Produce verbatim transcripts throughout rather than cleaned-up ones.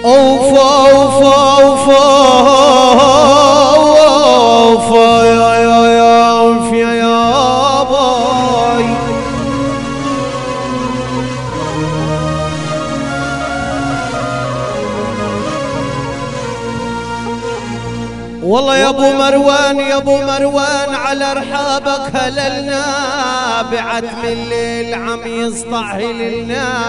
اوفا اوفا اوفا اوفا يا يا يا اوفا يا باي. والله يا ابو مروان يا ابو مروان على رحابك هللنا بعتم الليل عم يسطع هللنا.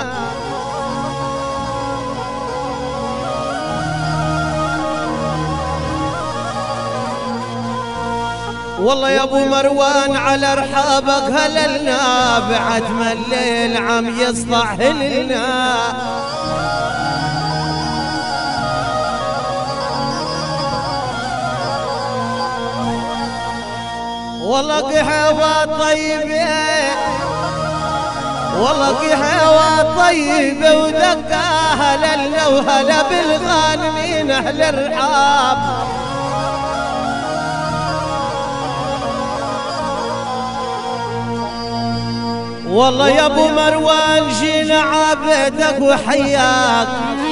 والله يا ابو مروان على رحابك هللنا بعتم الليل عم يسطع هللنا. والله قهوة طيبة والله قهوة طيبة ودقة هللنا وهلا بالغانمين أهل الرحاب. والله يا ابو مروان جينا عابدك وحياك.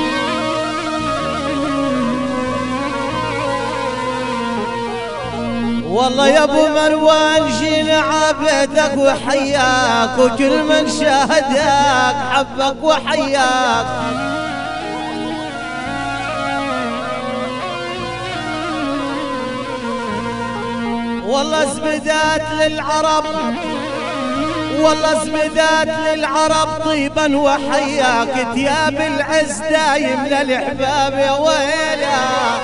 والله يا ابو مروان جينا عابدك وحياك وكل من شاهدك حبك وحياك. والله زبدات للعرب والله زبدات للعرب طيبا وحياك ثياب العز دايم للحباب يا ويلا.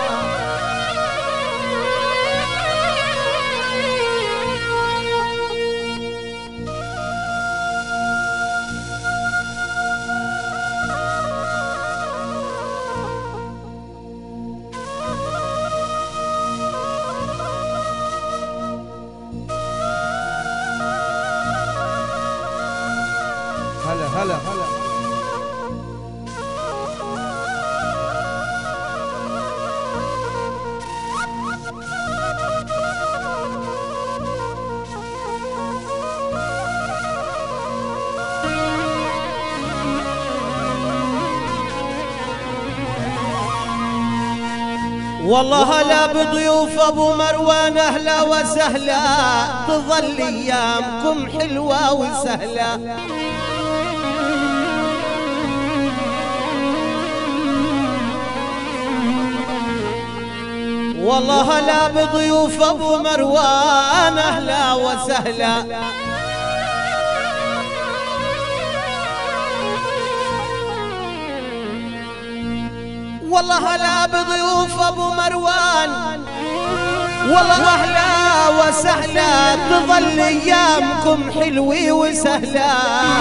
هلا هلا هلا والله هلا بضيوف ابو مروان اهلا وسهلا تظل ايامكم حلوه وسهله. والله هلا بضيوف ابو مروان اهلا وسهلا. والله هلا بضيوف ابو مروان والله اهلا وسهلا تظل ايامكم حلوه وسهلا.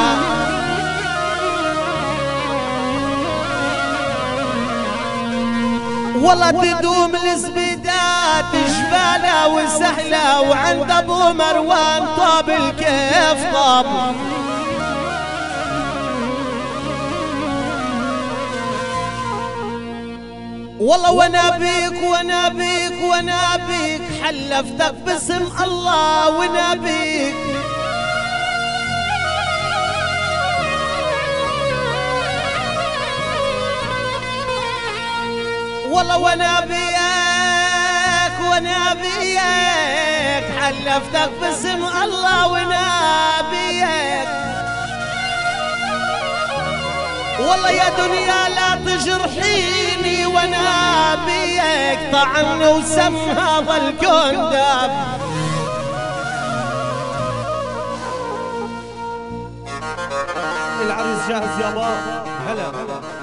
والله تدوم الزبيدات جبالة وسهلة وعند ابو مروان طاب الكيف طاب. والله وانا بيك وانا بيك وانا بيك حلفتك باسم الله وانا بيك. والله وانا بيك وانا بيك حلفتك باسم الله وانا بيك. والله يا دنيا لا تجرحيني وانا بيك طعني وسم هذا الكون داب. العريس جاهز يا بابا. هلا هلا